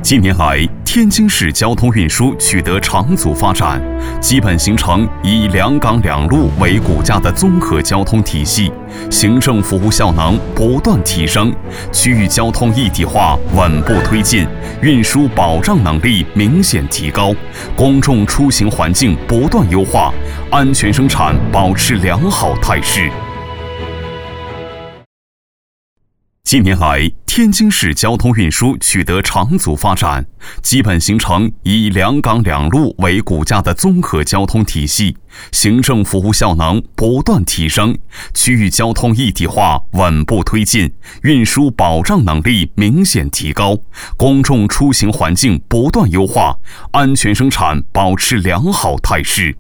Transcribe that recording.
近年来，天津市交通运输取得长足发展，基本形成以两港两路为骨架的综合交通体系，行政服务效能不断提升，区域交通一体化稳步推进，运输保障能力明显提高，公众出行环境不断优化，安全生产保持良好态势。近年来，天津市交通运输取得长足发展，基本形成以两港两路为骨架的综合交通体系，行政服务效能不断提升，区域交通一体化稳步推进，运输保障能力明显提高，公众出行环境不断优化，安全生产保持良好态势。